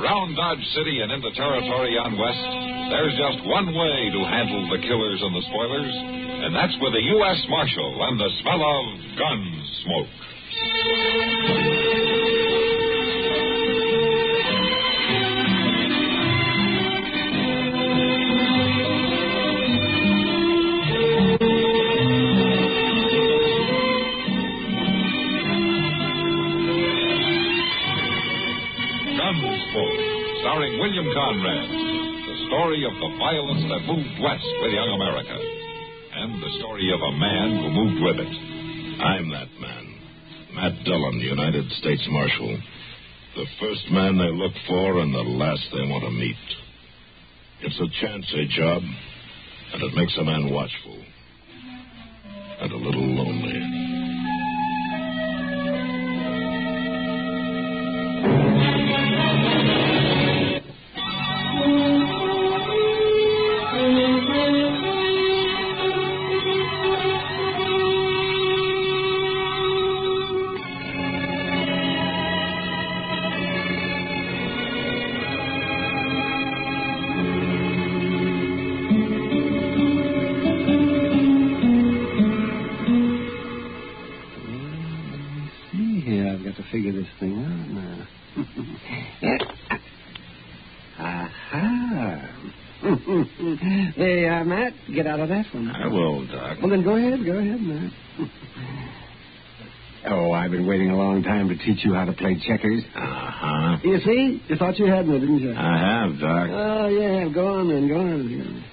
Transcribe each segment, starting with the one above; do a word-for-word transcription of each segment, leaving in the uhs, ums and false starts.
Around Dodge City and into territory on west, there's just one way to handle the killers and the spoilers, and that's with a U S Marshal and the smell of gun smoke. Starring William Conrad, the story of the violence that moved west with young America, and the story of a man who moved with it. I'm that man, Matt Dillon, United States Marshal. The first man they look for and the last they want to meet. It's a chancy job, and it makes a man watchful and a little lonely. Figure this thing out now. Aha. Hey, uh, Matt, get out of that one. I will, Doc. Well, then go ahead. Go ahead, Matt. Oh, I've been waiting a long time to teach you how to play checkers. Uh-huh. You see? You thought you had me, didn't you? I have, Doc. Oh, yeah. Go on, then. Go on.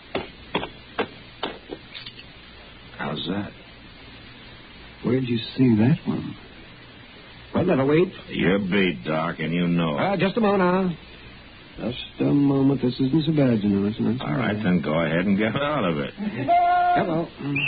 How's that? Where'd you see that one? Well, let her wait. You're beat, Doc, and you know it. Uh, just a moment, now. Just a moment. This isn't so bad, you know. It's not so All right, bad. then go ahead and get out of it. Hello.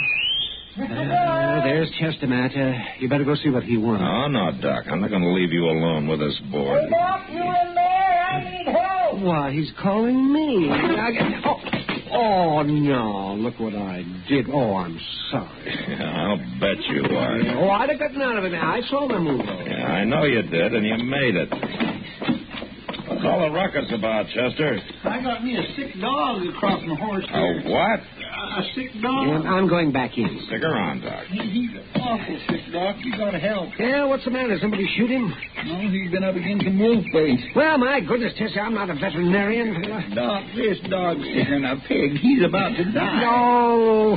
Uh, there's Chester, Matt. Uh, you better go see what he wants. Oh, no, Doc. I'm not going to leave you alone with this board. Hey, Doc, you in there? I need help. Why, he's calling me. I got... oh. Oh, no. Look what I did. Oh, I'm sorry. Yeah, I'll bet you are. Oh, I'd have gotten out of it. I saw my move. Yeah, I know you did, and you made it. What's all the ruckus about, Chester? I got me a sick dog across my horse A here. what? A sick dog. Yeah, I'm going back in. Stick around, Doc. He, he's an awful sick dog. You gotta help. Yeah, what's the matter? Somebody shoot him? No, he's been up against some wolf face. Well, my goodness, Tessie, I'm not a veterinarian. Doc, this dog's sicker than a pig. He's about to die. No.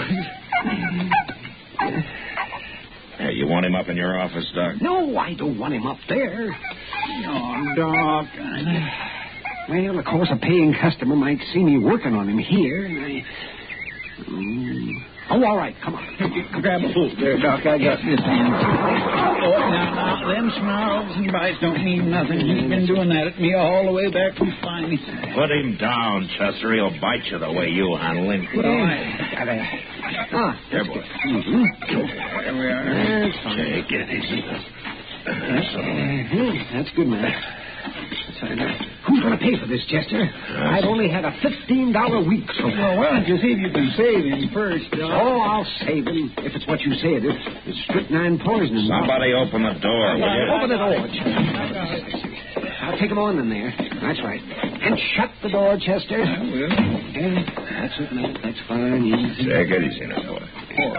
Hey, you want him up in your office, Doc? No, I don't want him up there. Oh, Doc. Well, of course, a paying customer might see me working on him here. And I... mm. Oh, all right, come on. Grab a boot there, Doc. I got this hand. Oh, now, now, them snarls and bites don't mean nothing. He's been doing that at me all the way back from Spiny. Put him down, Chester. He'll bite you the way you handle him. Well, I... Ah, There, boy. Mm-hmm. There we are. That's fine. Take it easy. That's, uh, that's good, man. Who's going to pay for this, Chester? I've only had a fifteen dollar week so far. Well, why don't you see if you can save him first, Doc? Oh, I'll save him, if it's what you say it is. It's strychnine poisoning. Somebody open the door, will you? Open the door, Chester. I'll take him on in there. That's right. And shut the door, Chester. I will. Yeah, that's it, man. That's fine. Easy. Take it easy now, boy.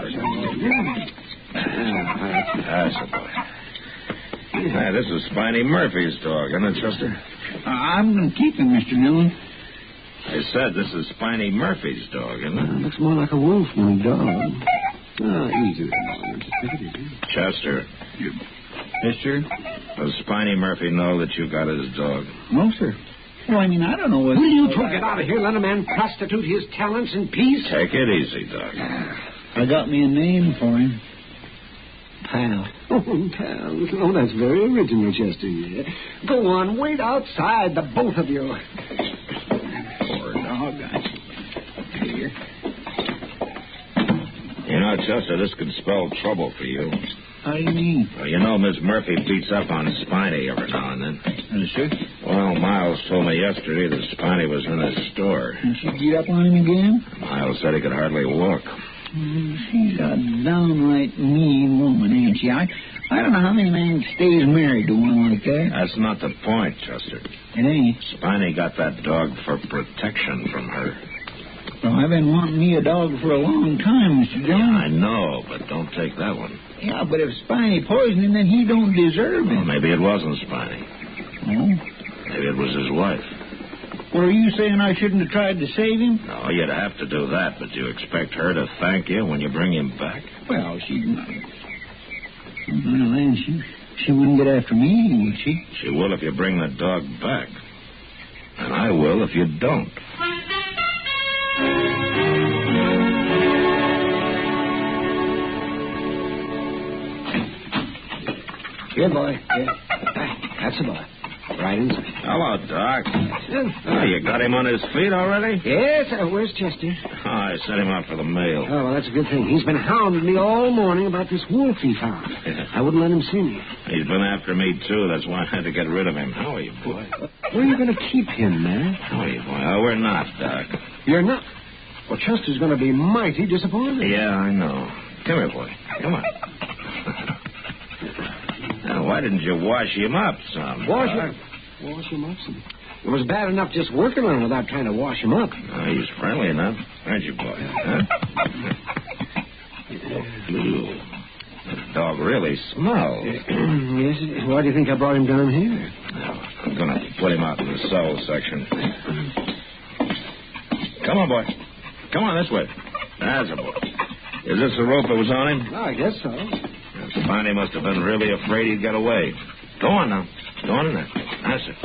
That's a boy. Hey, this is Spiny Murphy's dog, isn't it, Chester? Uh, I'm going to keep him, Mister Newman. I said this is Spiny Murphy's dog, isn't it? Uh, looks more like a wolf than a dog. Oh, easy. Just take it easy. Chester, Mister? does Spiny Murphy know that you got his dog? No, sir. Well, I mean, I don't know what... Will you two get out of here? Let a man prostitute his talents in peace? Take it easy, Doc. I got me a name for him. Pal. Oh, pal. Oh, that's very original, Chester. Yeah. Go on, wait outside, the both of you. Poor dog. I... Here. You know, Chester, this could spell trouble for you. How do you mean? Well, you know Miss Murphy beats up on Spiny every now and then. Is she? Well, Miles told me yesterday that Spiny was in his store. And she beat up on him again? Miles said he could hardly walk. Mm, she's a downright mean woman, ain't she? I, I don't know how many men stays married to one like that. That's not the point, Chester. It ain't. Spiny got that dog for protection from her. Well, I've been wanting me a dog for a long time, Mister Dillon. I know, but don't take that one. Yeah, but if Spiny poisoned him, then he don't deserve Well, it. maybe it wasn't Spiny. Oh? Maybe it was his wife. Well, are you saying I shouldn't have tried to save him? No, you'd have to do that, but you expect her to thank you when you bring him back? Well, she... Well, then she, she wouldn't get after me, would she? She will if you bring the dog back. And I will if you don't. Here, boy. Here. That's the boy. Right inside. Hello, Doc. Oh, you got him on his feet already? Yes, uh, where's Chester? Oh, I sent him out for the mail. Oh, well, that's a good thing. He's been hounding me all morning about this wolf he found. I wouldn't let him see me. He's been after me, too. That's why I had to get rid of him. How are you, boy? Where are you going to keep him, man? How are you, boy? Oh, we're not, Doc. You're not? Well, Chester's going to be mighty disappointed. Yeah, I know. Come here, boy. Come on. Now, why didn't you wash him up some? Wash Doc? him? Wash him up some. It was bad enough just working on him without trying to wash him up. Oh, he's friendly enough. Aren't you, boy? Huh? Ooh, that dog really smells. Yes. Why do you think I brought him down here? Now, I'm going to put him out in the cell section. Come on, boy. Come on, this way. That's a boy. Is this the rope that was on him? Oh, I guess so. Spiny must have been really afraid he'd get away. Go on now. Go on in there. That's it.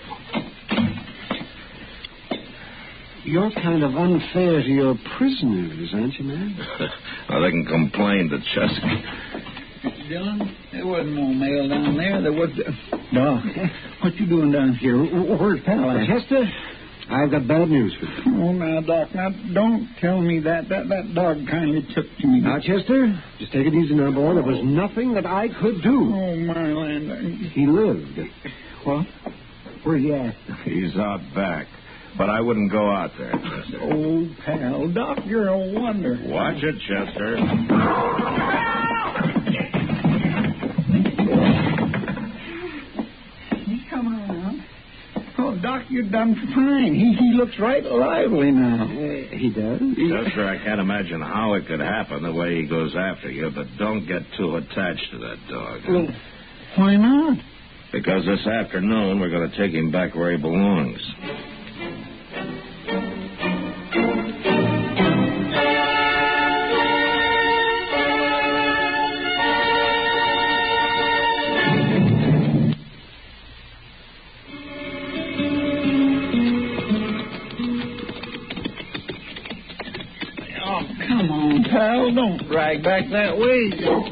You're kind of unfair to your prisoners, aren't you, man? Well, they can complain to Chester. Mister Dillon, there wasn't no mail down there. There was... Doc, what you doing down here? Where's Pal? Chester, I've got bad news for you. Oh, now, Doc, now, don't tell me that. That that dog kindly took to me. Now, Chester, just take it easy now, boy. There was nothing that I could do. Oh, my land. He lived. What? Where's he at? He's out back. But I wouldn't go out there, Chester. Oh, Pal, Doc, you're a wonder. Watch it, Chester. He's coming around. Oh, Doc, you're done fine. He he looks right lively now. Uh, he does? Chester, I can't imagine how it could happen the way he goes after you, but don't get too attached to that dog. Well, why not? Because this afternoon we're going to take him back where he belongs. Pal, don't drag back that way.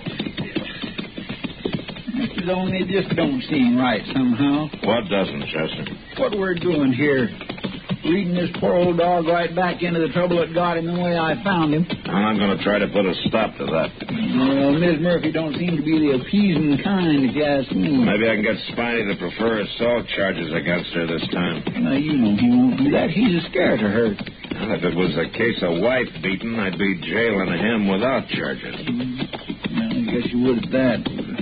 Mister Dillon, it just don't seem right somehow. What doesn't, Chester? What we're doing here, leading this poor old dog right back into the trouble that got him the way I found him. I'm going to try to put a stop to that. Well, Miss Murphy don't seem to be the appeasing kind, if you ask me. Maybe I can get Spiny to prefer assault charges against her this time. Now, you know he won't do that. He's scared of her. Well, if it was a case of wife beating, I'd be jailing him without charges. Well, I guess you would at that.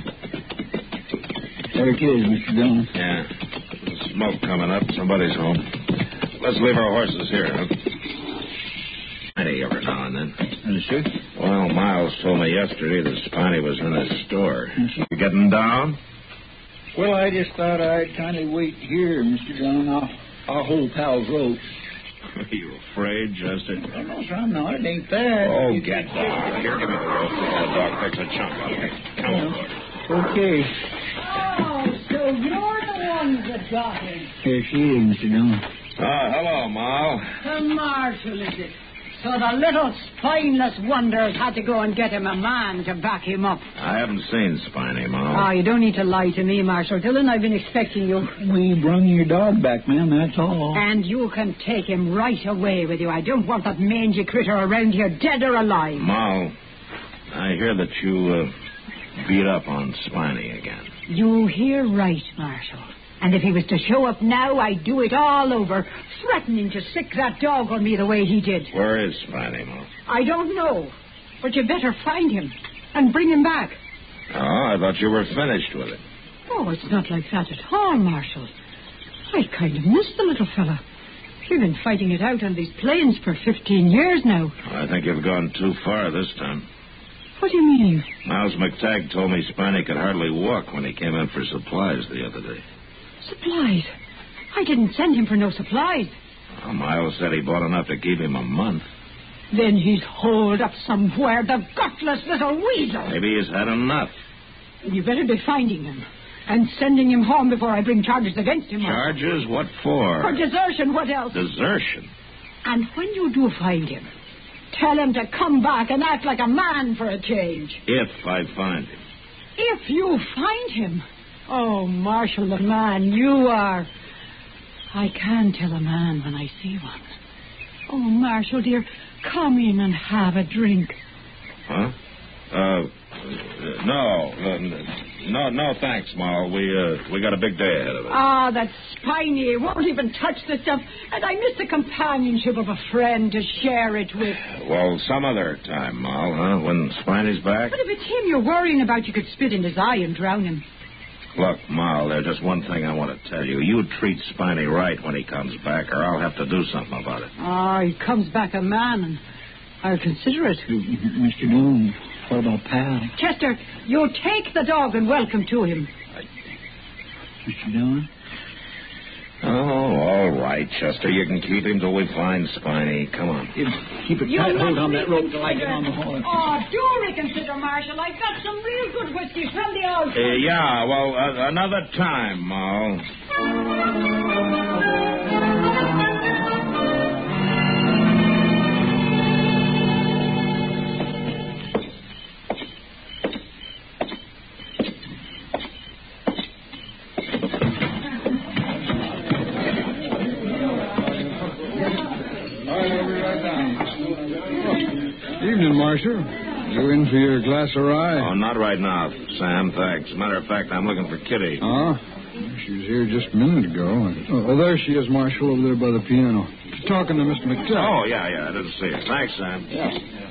There it is, Mister Dillon. Yeah. There's smoke coming up. Somebody's home. Let's leave our horses here, huh? Spiny every now and then. Yes, sir. Well, Miles told me yesterday that Spiny was in his store. You getting down? Well, I just thought I'd kind of wait here, Mister Dillon. I'll, I'll hold Pal's rope. Are you afraid, Chester? Oh, no, sir, I'm not. It ain't that. Oh, You get can't- down. Here, give me the rope. The dog takes a chunk out of it. Come on. Okay. Oh, so you're the ones that got him. Here she is, Mister Dillon. Ah, hello, Mal. The marshal, is it? So the little spineless wonders had to go and get him a man to back him up. I haven't seen Spiny, Mal. Oh, you don't need to lie to me, Marshal Dillon. I've been expecting you. We brung your dog back, ma'am, that's all. And you can take him right away with you. I don't want that mangy critter around here, dead or alive. Mal, I hear that you uh, beat up on Spiny again. You hear right, Marshal. And if he was to show up now, I'd do it all over, threatening to sick that dog on me the way he did. Where is Spiny, Mal? I don't know, but you better find him and bring him back. Oh, I thought you were finished with it. Oh, it's not like that at all, Marshal. I kind of miss the little fella. We've been fighting it out on these plains for fifteen years now. I think you've gone too far this time. What do you mean? Miles McTagg told me Spiny could hardly walk when he came in for supplies the other day. Supplies? I didn't send him for no supplies. Well, Miles said he bought enough to keep him a month. Then he's holed up somewhere, the gutless little weasel. Maybe he's had enough. You better be finding him and sending him home before I bring charges against him. Charges? What for? For desertion, what else? Desertion? And when you do find him, tell him to come back and act like a man for a change. If I find him. If you find him? Oh, Marshal, the man you are. I can tell a man when I see one. Oh, Marshal, dear, come in and have a drink. Huh? Uh, no, uh, no, no, thanks, Moll. We, uh, we got a big day ahead of us. Ah, that Spiny won't even touch the stuff, and I miss the companionship of a friend to share it with. Well, some other time, Moll, huh? When Spiny's back? But if it's him you're worrying about, you could spit in his eye and drown him. Look, Moll, there's just one thing I want to tell you. You treat Spiny right when he comes back, or I'll have to do something about it. Ah, he comes back a man, and I'll consider it. Mister Dillon, what about Pal? Chester, you take the dog and welcome to him. Mister Dillon? Oh, all right, Chester. You can keep him till we find Spiny. Come on. Keep it tight. Hold on that rope till I get on the horse. Oh, do reconsider, Marshal. I've got some real good whiskey from the old. Uh, yeah, well, uh, another time, Moll. Evening, Marshal. You in for your glass of rye? Oh, not right now, Sam, thanks. Matter of fact, I'm looking for Kitty. Oh? She was here just a minute ago. Oh, there she is, Marshal, over there by the piano. She's talking to Mister McTagg. Oh, yeah, yeah, I didn't see her. Thanks, Sam. Yeah.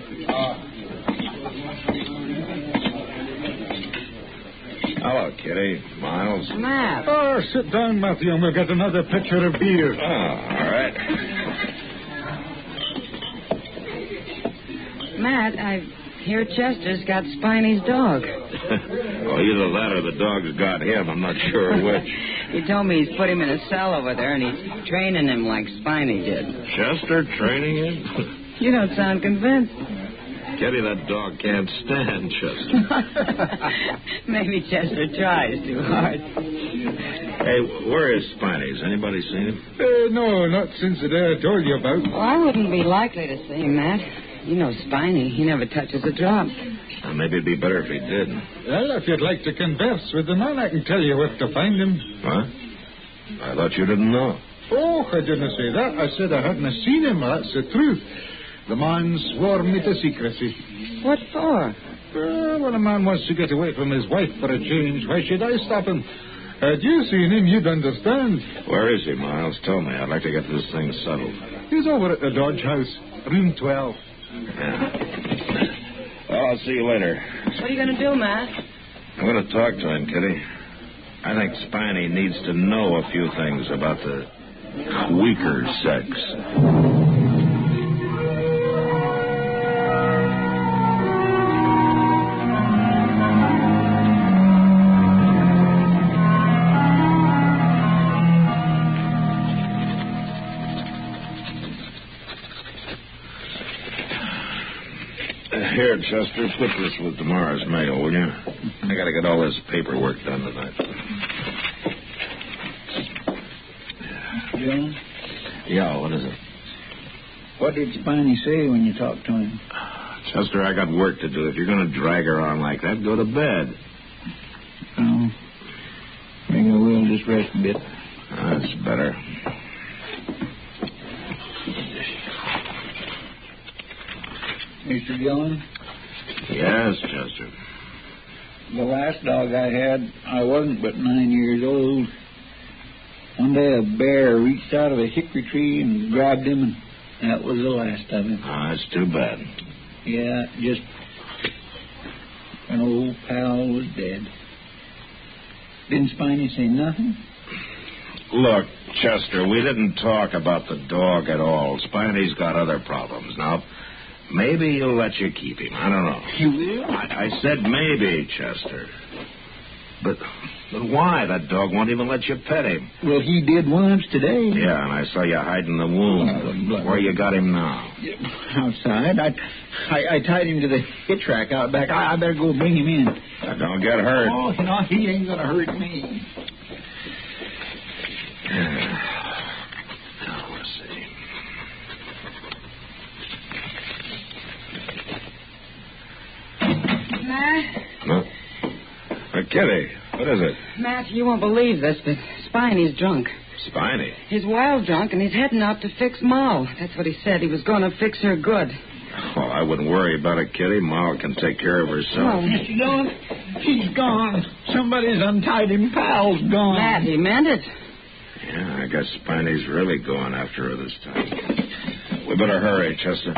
Hello, Kitty. Miles. Matt. Oh, sit down, Matthew, and we'll get another pitcher of beer. Oh, all right. Matt, I hear Chester's got Spiny's dog. Well, either that or the dog's got him. I'm not sure which. He told me he's put him in a cell over there, and he's training him like Spiny did. Chester training him? You don't sound convinced. Kitty, that dog can't stand Chester. Maybe Chester tries too hard. Hey, where is Spiny? Has anybody seen him? Uh, no, not since the day I told you about. Well, I wouldn't be likely to see him, Matt. You know Spiny. He never touches a drop. Well, maybe it'd be better if he did. Well, if you'd like to converse with the man, I can tell you where to find him. Huh? I thought you didn't know. Oh, I didn't say that. I said I hadn't seen him. That's the truth. The man swore me to secrecy. What for? Well, when a man wants to get away from his wife for a change, why should I stop him? Had you seen him, you'd understand. Where is he, Miles? Tell me. I'd like to get this thing settled. He's over at the Dodge House, room twelve. Yeah. Well, I'll see you later. What are you going to do, Matt? I'm going to talk to him, Kitty. I think Spiny needs to know a few things about the weaker sex. Here, Chester, put this with tomorrow's mail, will you? I got to get all this paperwork done tonight. John? Yeah, what is it? What did Spiny say when you talked to him? Chester, I got work to do. If you're going to drag her on like that, go to bed. Oh, maybe I will just rest a bit. That's better. Mister Dillon? Yes, Chester. The last dog I had, I wasn't but nine years old. One day a bear reached out of a hickory tree and grabbed him, and that was the last of him. Oh, that's too bad. Yeah, just... when old pal was dead. Didn't Spiny say nothing? Look, Chester, we didn't talk about the dog at all. Spiney's got other problems. Now, maybe he'll let you keep him. I don't know. You will? I, I said maybe, Chester. But, but why? That dog won't even let you pet him. Well, he did once today. Yeah, and I saw you hiding the wound. Uh, Where you got him now? Outside. I, I I tied him to the hitch rack out back. I, I better go bring him in. Now, don't get hurt. Oh, no, he ain't going to hurt me. Now, let's see. Matt? No. Uh, Kitty, what is it? Matt, you won't believe this, but Spiney's drunk. Spiny? He's wild drunk, and he's heading out to fix Ma. That's what he said. He was going to fix her good. Well, I wouldn't worry about it, Kitty. Ma can take care of herself. Oh. Mister Dillon, he's gone. Somebody's untied him. Pal's gone. Matt, he meant it. Yeah, I guess Spiney's really going after her this time. We better hurry, Chester.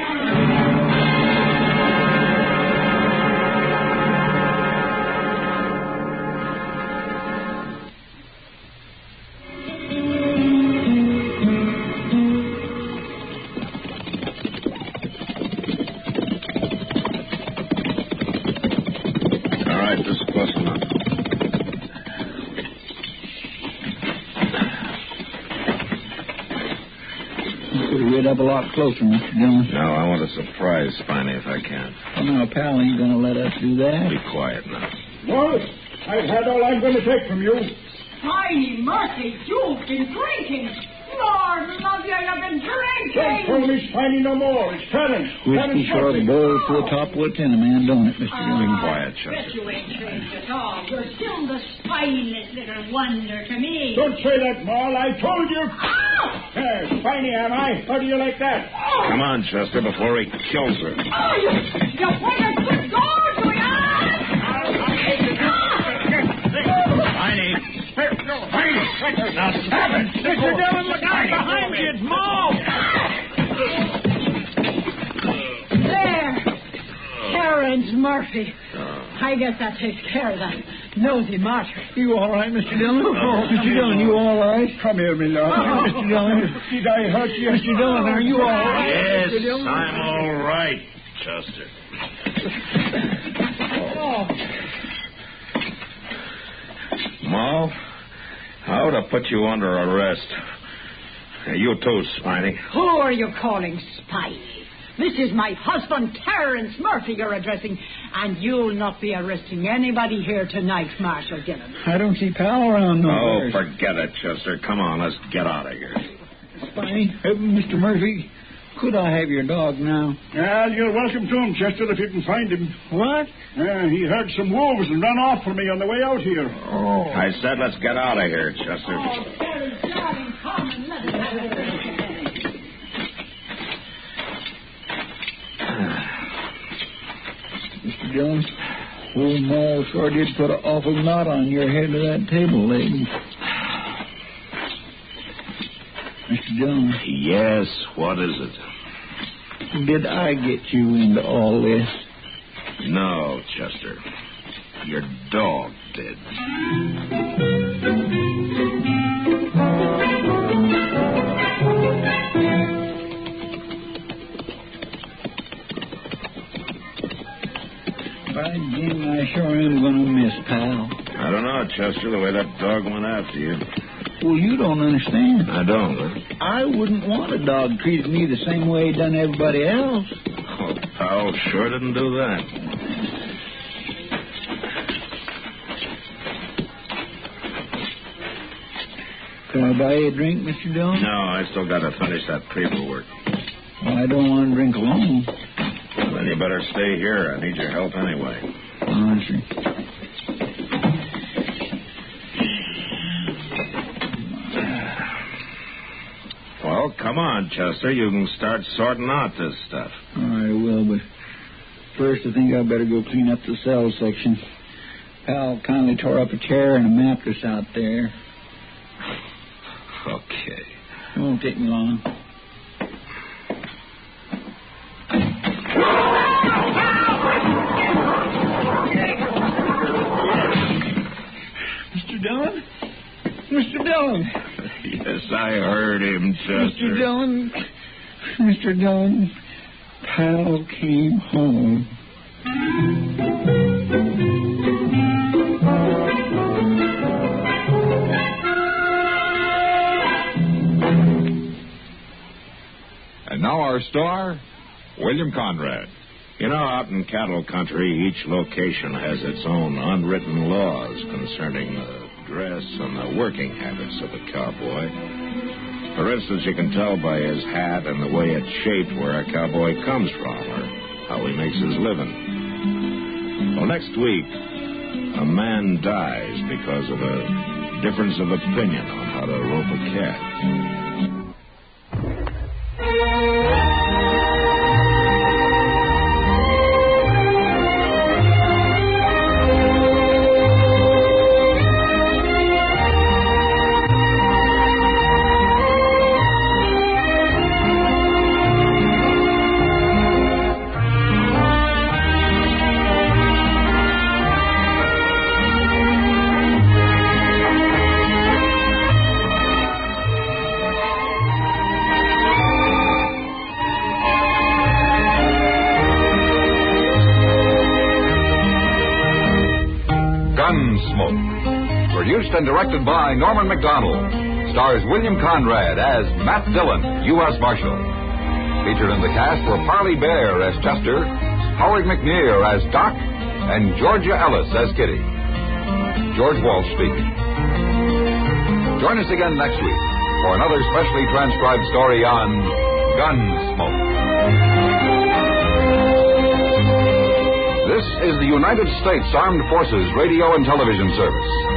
All right, this is close enough. Get up a lot closer, Mister Dillon. No, I want to surprise Spiny if I can. Oh, no, pal ain't going to let us do that. Be quiet now. Well, I've had all I'm going to take from you. Spiny Murphy, you've been drinking. Lord love you, you've been Don't call drinking. me Spiny no more. It's Terrence. Whiskey sure boils to the top of a tenement, don't it, Mister Ah, Dillon? Be quiet, bet Chester. you ain't changed at all. You're still the spineless little wonder to me. Don't say that, Maul. I told you. Ow! There, Spiny am I? How do you like that? Oh, Come on, Chester, before he kills her. oh you, you point a good dog to me. Spiny! Spiny! Now stop it! Mister Dillon, look out behind you! It's Maul! There. Terrence Murphy. I guess that takes care of that nosy martyr. You all right, Mister Dillon? Oh, Mister Dillon, you all right? Come here, me love. Oh, Mister Dillon. Did I hurt you? Mister Dillon, are you all right? Yes, Mister Dillon? I'm all right, Chester. Oh. Ma, I ought to put you under arrest. You too, Spiny. Who are you calling Spiny? This is my husband, Terrence Murphy, you're addressing, and you'll not be arresting anybody here tonight, Marshal Dillon. I don't see pal around Oh, nowhere. forget it, Chester. Come on, let's get out of here. Spiny, uh, Mister Murphy, could I have your dog now? Well, you're welcome to him, Chester, if you can find him. What? Yeah, he heard some wolves and ran off from me on the way out here. Oh. I said let's get out of here, Chester. Oh, Terry, darling, come and let us have a drink. Mister Dillon, old Maul sure did put an awful knot on your head to that table, lady. Mister Dillon, Yes, what is it? did I get you into all this? No, Chester. Your dog did. By Jim, I sure am going to miss pal. I don't know, Chester, the way that dog went after you. Well, you don't understand. I don't, huh? I wouldn't want a dog treated me the same way he done everybody else. Oh, pal sure didn't do that. Can I buy you a drink, Mister Dillon? No, I still got to finish that paperwork. Well, I don't want to drink alone. Well, then you better stay here. I need your help anyway. Oh, I see. Well, come on, Chester. You can start sorting out this stuff. I will, but first I think I better go clean up the cell section. Pal kindly tore up a chair and a mattress out there. Okay. It won't take me long. I heard him, Chester. Mister Dillon, Mister Dillon, Pal came home. And now our star, William Conrad. You know, out in cattle country, each location has its own unwritten laws concerning the dress and the working habits of a cowboy. For instance, you can tell by his hat and the way it's shaped where a cowboy comes from or how he makes his living. Well, next week, a man dies because of a difference of opinion on how to rope a cat. Gunsmoke, produced and directed by Norman Macdonald, stars William Conrad as Matt Dillon, U S Marshal. Featured in the cast were Parley Bear as Chester, Howard McNear as Doc, and Georgia Ellis as Kitty. George Walsh speaking. Join us again next week for another specially transcribed story on Gunsmoke. This is the United States Armed Forces Radio and Television Service.